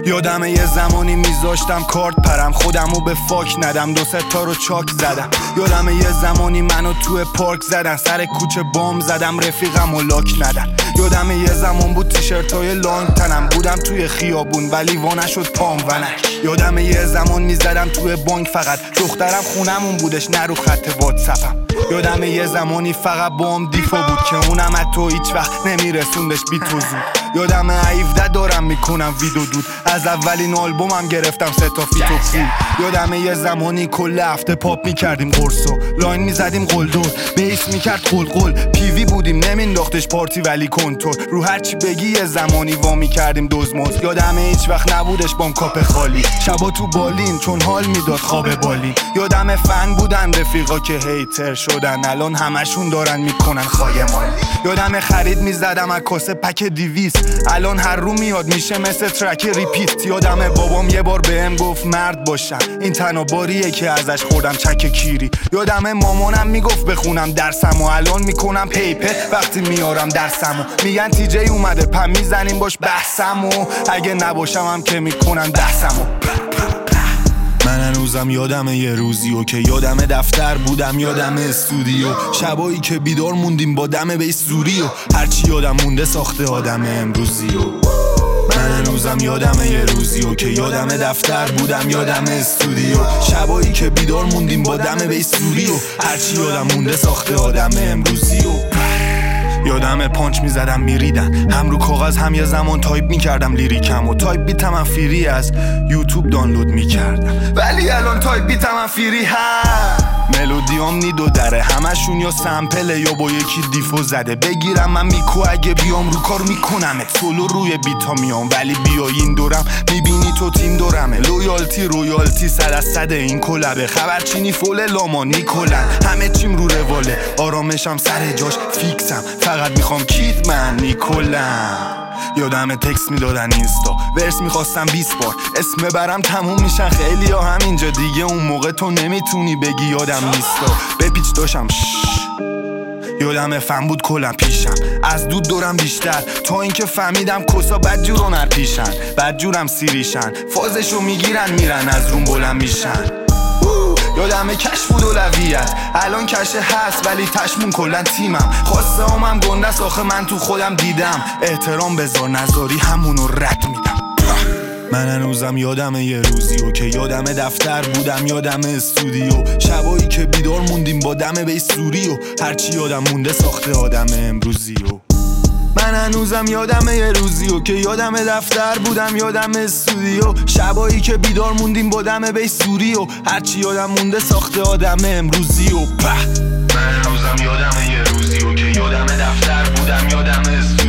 یادم یه زمانی میذاشتم کارت پرم، خودمو به فاک ندم، 2-3 تا رو چاک زدم. یادم یه زمانی منو تو پارک زدن، سر کوچه بام زدم رفیقمو لاک ندن. یادم یه زمان بود تیشرتای لانگ تنم، بودم توی خیابون ولی وانه شد پام ونک. یادم یه زمان میزدم توی بانک، فقط دخترم خونمون بودش نه رو خط واتساپم. یادم یه زمانی فقط بام دیفو بود که اونم تو هیچ وقت نمیرسوندش بی تو زود. یادم 17 دارم میکنم ویدو دود، از اولین آلبومم گرفتم 3 تا فیت و پول. یادم یه زمانی کل هفته پاپ میکردیم قرصو، لاین میزدیم قلدور، بیس میکرد قلقل، پیوی بودیم نمینداختش پارتی ولی کنتور، رو هرچی بگی یه زمانی وا میکردیم دوزموز. یادم هیچ وقت نبودش بام کاپ خالی، شبا تو بالین چون حال میداد خواب بالین. یادم فن بودن رفیقا که هیتر شدن، الان همشون دارن میکنن خایمان. یادم خرید میزدم از کاسه پک 200، الان هر رو میاد میشه مثل ترک ریپیت. یادم بابام یه بار بهم گفت مرد باشم، این تنها باریه که ازش خوردم چک کیری. یادم مامانم میگفت بخونم درسمو، الان میکنم پیپر وقتی میارم درسمو. میگن تیجی اومده پم میزنیم باش بحثمو، اگه نباشم هم که میکنم دستمو. من هنوزم یادم یه روزیو که یادم دفتر بودم، یادم استودیو، شبایی که بیدار موندیم با دم بیس زوریو، هرچی یادم مونده ساخته آدم امروزیو. من هنوزم یادم یه روزیو که یادم دفتر بودم، یادم استودیو، شبایی که بیدار موندیم با دم بیس زوریو، هرچی یادم مونده ساخته آدم امروزیو. یادم پانچ میزدم میریدن، هم رو کاغذ هم یه زمان تایپ میکردم لیریکم و تایپ بیتم هم فیری از یوتیوب دانلود میکردم، ولی الان تایپ بیتم هم فیری هست. ملودیام نیدو داره، همشون یا سمپله یا با یکی دیفو زده. بگیرم من میکو اگه بیام رو کار میکنمت، سولو روی بیتا میام ولی بیای این دورم میبینی تو تیم دورمه. لویالتی رویالتی 100% این کلبه، خبرچینی فول لاما نیکولن، همه چیم رو رواله، آرامشم سر جاش فیکسم، فقط میخوام کیت من نیکولن. یادم تکست میدادن اینستا، ورس میخواستم 20 بار، اسم برم تموم میشن خیلی ها همینجا دیگه، اون موقع تو نمیتونی بگی یادم نیستا. بپیچ داشم یادم فن بود کلم پیشم، از دود دورم بیشتر، تا اینکه فهمیدم کسا بدجور نر پیشن، بدجورم سیریشن، فازشو میگیرن میرن از روم بلند میشن. یادم کش بود اولویت، الان کشه هست ولی تشمون کلن تیمم، خواسته همم گندست آخه من تو خودم دیدم، احترام بذار نذاری همونو رد میدم. من هنوزم یادم یه روزیو که یادم دفتر بودم، یادم استودیو، شبایی که بیدار موندیم با دم بیس زوریو، هرچی یادم مونده ساخته آدم امروزیو. من هنوزم یادم یه روزیو که یادم دفتر بودم، یادم استودیو، شبایی که بیدار موندیم با دم بیس زوریو، هرچی یادم مونده ساخته آدم امروزیو. من هنوزم یادم یه روزیو که یادم دفتر بودم، یادم استودیو.